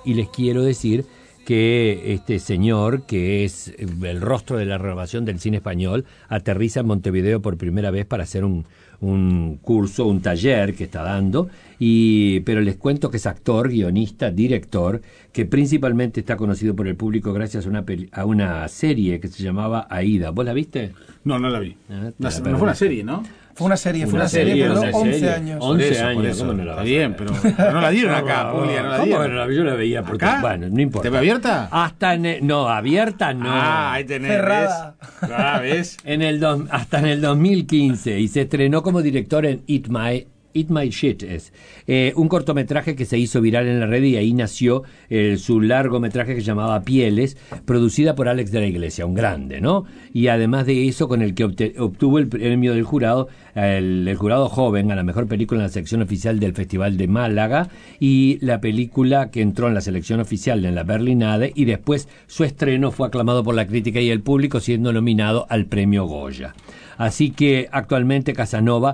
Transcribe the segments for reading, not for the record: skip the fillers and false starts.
Y les quiero decir que este señor, que es el rostro de la renovación del cine español, aterriza en Montevideo por primera vez para hacer un curso, un taller que está dando, pero les cuento que es actor, guionista, director, que principalmente está conocido por el público gracias a una serie que se llamaba Aída. ¿Vos la viste? No la vi. No fue una serie, ¿no? Fue una serie, pero 11 años. 11 años, ¿cómo no la vas a ver? Está bien, pero no la dieron acá, Julia, no la dieron. ¿Cómo no? Yo la veía porque, bueno, no importa. ¿Te ve abierta? No, abierta no. Ahí tenés. Cerrada. ¿Ves? Hasta en el 2015, y se estrenó como director en Eat My Shit, un cortometraje que se hizo viral en la red, y ahí nació su largometraje que se llamaba Pieles, producida por Alex de la Iglesia, un grande, ¿no? Y además de eso, con el que obtuvo el premio del jurado, el jurado joven, a la mejor película en la sección oficial del Festival de Málaga, y la película que entró en la selección oficial en la Berlinade, y después su estreno fue aclamado por la crítica y el público, siendo nominado al premio Goya. Así que actualmente Casanova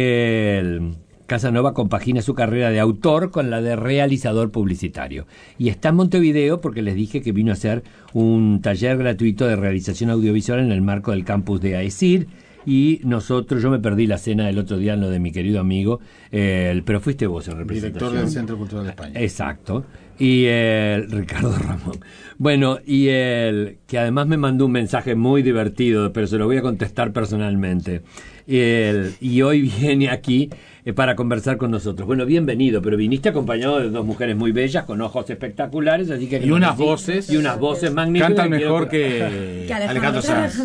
compagina su carrera de autor con la de realizador publicitario. Y está en Montevideo porque les dije que vino a hacer un taller gratuito de realización audiovisual en el marco del campus de AECID. Y yo me perdí la cena del otro día en lo de mi querido amigo, pero fuiste vos en representación. Director del Centro Cultural de España. Exacto. Y Ricardo Ramón. Bueno, y que además me mandó un mensaje muy divertido, pero se lo voy a contestar personalmente. Y hoy viene aquí para conversar con nosotros. Bueno, bienvenido, pero viniste acompañado de dos mujeres muy bellas, con ojos espectaculares, así que... Y unas voces magníficas. Cantan mejor que Alejandro Sanz.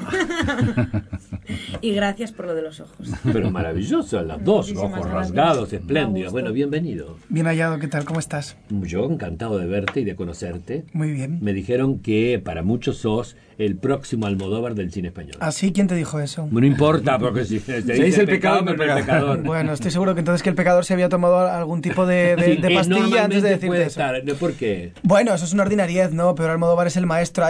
Y gracias por lo de los ojos. Pero maravilloso, las dos, ojos rasgados, espléndidos. Bueno, bienvenido. Bien hallado, ¿qué tal? ¿Cómo estás? Yo encantado de verte y de conocerte. Muy bien. Me dijeron que para muchos sos el próximo Almodóvar del cine español. ¿Ah, sí? ¿Quién te dijo eso? No importa, porque si se dice el pecado, no el pecador. Bueno, estoy seguro que entonces que el pecador se había tomado algún tipo de pastilla antes de decirte eso. ¿Por qué? Bueno, eso es una ordinariedad, ¿no? Pero Almodóvar es el maestro.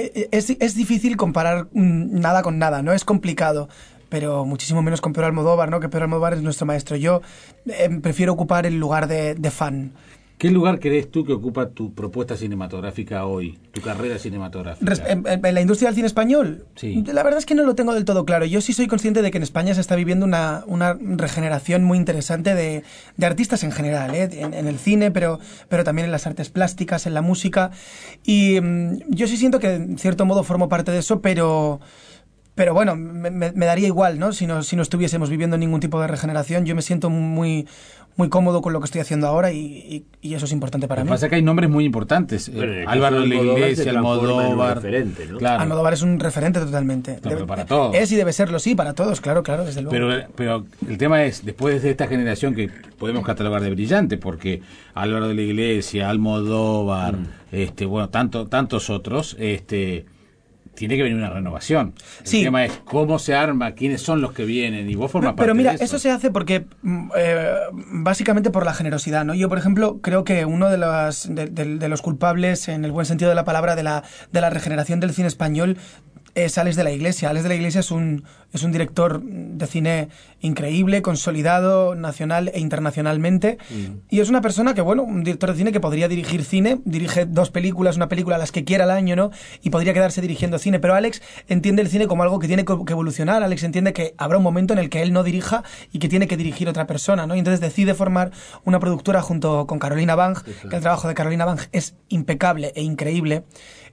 Es difícil comparar nada con nada, ¿no? Es complicado. Pero muchísimo menos con Pedro Almodóvar, ¿no? Que Pedro Almodóvar es nuestro maestro. Yo prefiero ocupar el lugar de fan. ¿Qué lugar crees tú que ocupa tu propuesta cinematográfica hoy, tu carrera cinematográfica? ¿En la industria del cine español? Sí. La verdad es que no lo tengo del todo claro. Yo sí soy consciente de que en España se está viviendo una regeneración muy interesante de artistas en general, en el cine, pero también en las artes plásticas, en la música. Y yo sí siento que en cierto modo formo parte de eso, pero bueno, me daría igual, ¿no? Si no estuviésemos viviendo ningún tipo de regeneración. Yo me siento muy cómodo con lo que estoy haciendo ahora y eso es importante para mí. Lo que pasa es que hay nombres muy importantes. Álvaro de la Iglesia, Almodóvar. ¿No? Claro. Almodóvar es un referente totalmente. Pero para todos. Es y debe serlo, sí, para todos, claro, desde luego. Pero el tema es, después de esta generación que podemos catalogar de brillante, porque Álvaro de la Iglesia, Almodóvar, bueno, tantos otros, tiene que venir una renovación. El tema es cómo se arma, quiénes son los que vienen, y vos formas parte Pero mira, de eso se hace porque básicamente por la generosidad, ¿no? Yo, por ejemplo, creo que uno de los culpables, en el buen sentido de la palabra, de la regeneración del cine español es Alex de la Iglesia. Alex de la Iglesia es un director de cine increíble, consolidado nacional e internacionalmente, y es una persona que, bueno, un director de cine que podría dirigir cine, dirige 2 películas, una película, las que quiera al año, ¿no? Y podría quedarse dirigiendo cine, pero Alex entiende el cine como algo que tiene que evolucionar. Alex entiende que habrá un momento en el que él no dirija y que tiene que dirigir otra persona, ¿no? Y entonces decide formar una productora junto con Carolina Bang, que el trabajo de Carolina Bang es impecable e increíble.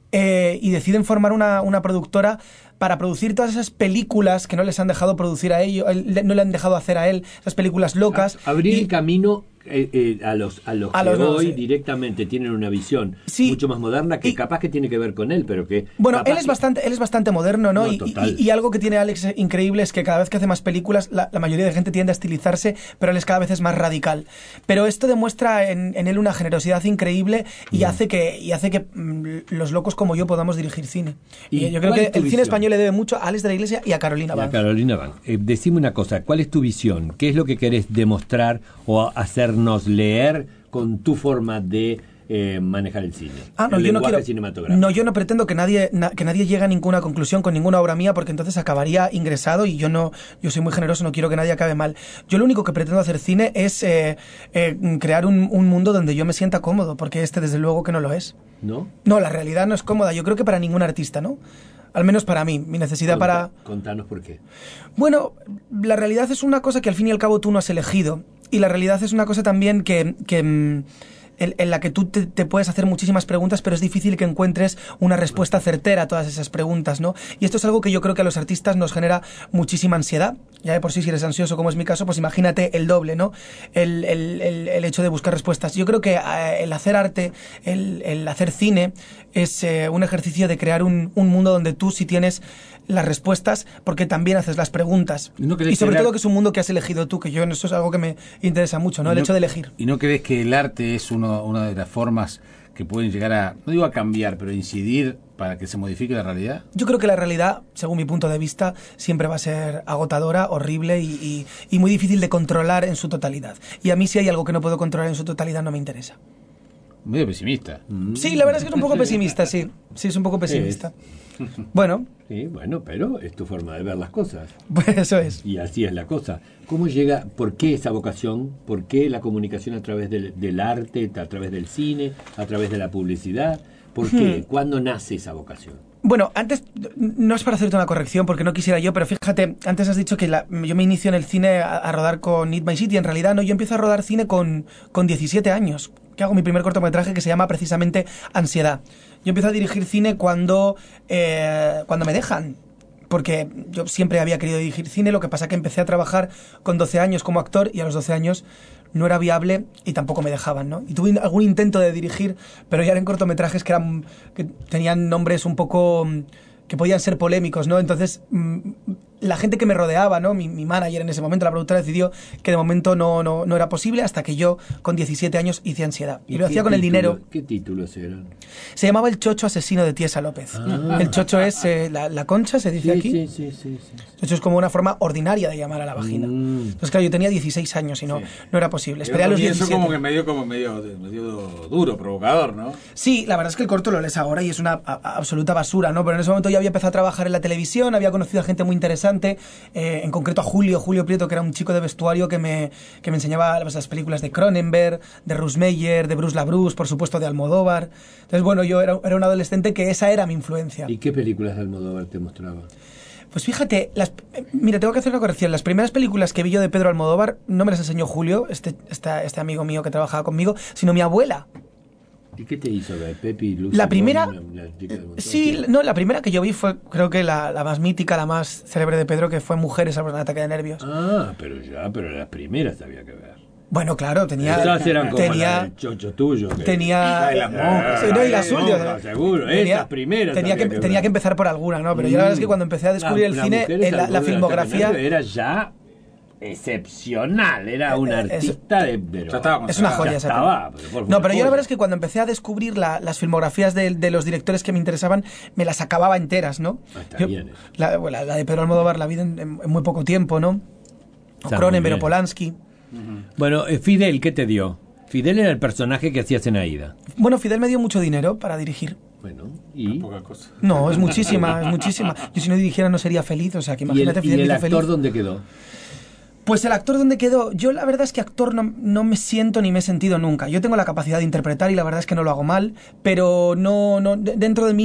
Y deciden formar una productora para producir todas esas películas que no les han dejado producir a ellos, no le han dejado hacer a él, esas películas locas. Abrir el camino a los que hoy directamente tienen una visión mucho más moderna, que capaz que tiene que ver con él, pero que... Bueno, él es bastante moderno, ¿no? Y algo que tiene Alex increíble es que cada vez que hace más películas, la mayoría de gente tiende a estilizarse, pero él es cada vez es más radical. Pero esto demuestra en él una generosidad increíble y hace que los locos como yo podamos dirigir cine. Y yo creo que el cine español le debe mucho a Alex de la Iglesia y a Carolina Bang. Decime una cosa, ¿cuál es tu visión? ¿Qué es lo que querés demostrar o hacernos leer con tu forma de manejar el cine. No, el yo no lenguaje quiero. cinematográfico. No, yo no pretendo que nadie llegue a ninguna conclusión con ninguna obra mía, porque entonces acabaría ingresado y yo soy muy generoso, no quiero que nadie acabe mal. Yo lo único que pretendo hacer cine es crear un mundo donde yo me sienta cómodo, porque desde luego que no lo es. ¿No? No, la realidad no es cómoda. Yo creo que para ningún artista, ¿no? Al menos para mí, mi necesidad para... Contanos por qué. Bueno, la realidad es una cosa que al fin y al cabo tú no has elegido. Y la realidad es una cosa también que en la que tú te puedes hacer muchísimas preguntas, pero es difícil que encuentres una respuesta certera a todas esas preguntas, ¿no? Y esto es algo que yo creo que a los artistas nos genera muchísima ansiedad. Ya de por sí, si eres ansioso, como es mi caso, pues imagínate el doble, ¿no? El hecho de buscar respuestas. Yo creo que el hacer arte, el hacer cine, es un ejercicio de crear un mundo donde tú sí tienes las respuestas, porque también haces las preguntas. Y sobre todo que es un mundo que has elegido tú, que eso es algo que me interesa mucho, ¿no? El hecho de elegir. ¿Y no crees que el arte es una de las formas que pueden llegar a, no digo a cambiar, pero a incidir para que se modifique la realidad? Yo creo que la realidad, según mi punto de vista, siempre va a ser agotadora, horrible y muy difícil de controlar en su totalidad. Y a mí, si hay algo que no puedo controlar en su totalidad, no me interesa. Medio pesimista. Sí, la verdad es que es un poco pesimista, sí. Sí, es un poco pesimista. Bueno. Sí, bueno, pero es tu forma de ver las cosas. Pues eso es. Y así es la cosa. ¿Cómo llega, por qué esa vocación? ¿Por qué la comunicación a través del arte, a través del cine, a través de la publicidad? ¿Por qué? ¿Cuándo nace esa vocación? Bueno, antes, no es para hacerte una corrección porque no quisiera yo, pero fíjate, antes has dicho que yo me inicio en el cine a rodar con Eat My Shit, y en realidad no, yo empiezo a rodar cine con 17 años, que hago mi primer cortometraje que se llama precisamente Ansiedad. Yo empiezo a dirigir cine cuando me dejan, porque yo siempre había querido dirigir cine, lo que pasa que empecé a trabajar con 12 años como actor y a los 12 años no era viable y tampoco me dejaban, ¿no? Y tuve algún intento de dirigir, pero ya eran cortometrajes que tenían nombres un poco que podían ser polémicos, ¿no? Entonces, la gente que me rodeaba, ¿no? Mi manager en ese momento, la productora, decidió que de momento no era posible, hasta que yo, con 17 años, hice Ansiedad. Y lo hacía con el dinero. ¿Qué títulos eran? Se llamaba El Chocho asesino de Tiesa López. El chocho es la concha, se dice aquí. Sí. Chocho es como una forma ordinaria de llamar a la vagina. Entonces, claro, yo tenía 16 años y no era posible. Esperé a los 17. Eso como que medio duro, provocador, ¿no? Sí, la verdad es que el corto lo lees ahora y es una absoluta basura, ¿no? Pero en ese momento ya había empezado a trabajar en la televisión, había conocido a gente muy interesante, en concreto a Julio Prieto, que era un chico de vestuario que me enseñaba las películas de Cronenberg, de Russmeyer, de Bruce LaBruce, por supuesto de Almodóvar. Entonces, bueno, yo era un adolescente que esa era mi influencia. ¿Y qué películas de Almodóvar te mostraba? Pues fíjate, mira, tengo que hacer una corrección. Las primeras películas que vi yo de Pedro Almodóvar no me las enseñó Julio, este amigo mío que trabajaba conmigo, sino mi abuela. ¿Y qué te hizo ver? Pepi, Lucy, la primera, la primera que yo vi fue, creo que la más mítica, la más célebre de Pedro, que fue Mujeres al ataque de nervios. Pero las primeras había que ver. Bueno, claro, esas eran como el chocho tuyo. Tenía... las monjas. Y las últimas. Seguro, esas primeras. Tenía que empezar por alguna, ¿no? Pero yo la verdad es que cuando empecé a descubrir el cine, la filmografía... Era ya excepcional, era un artista es una joya esa pero yo la verdad es que cuando empecé a descubrir las filmografías de los directores que me interesaban, me las acababa enteras, ¿no? La de Pedro Almodóvar la vi en muy poco tiempo, ¿no? O Cronenberg o Polanski. Bueno, Fidel, ¿qué te dio? Fidel era el personaje que hacías en Aída. Bueno, Fidel me dio mucho dinero para dirigir. Bueno, y... Poca cosa. No, es muchísima. Yo si no dirigiera no sería feliz, o sea, que imagínate Fidel. ¿Y el actor dónde quedó? Pues el actor donde quedó, yo la verdad es que actor no me siento ni me he sentido nunca. Yo tengo la capacidad de interpretar y la verdad es que no lo hago mal, pero dentro de mí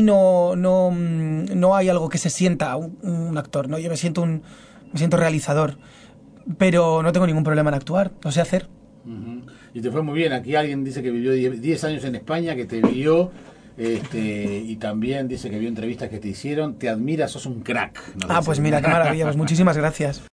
no hay algo que se sienta un actor, ¿no? Yo me siento realizador, pero no tengo ningún problema en actuar, lo sé hacer. Y te fue muy bien. Aquí alguien dice que vivió 10 años en España, que te vio, y también dice que vio entrevistas que te hicieron. Te admira, sos un crack. Pues mira, qué maravilla, pues muchísimas gracias.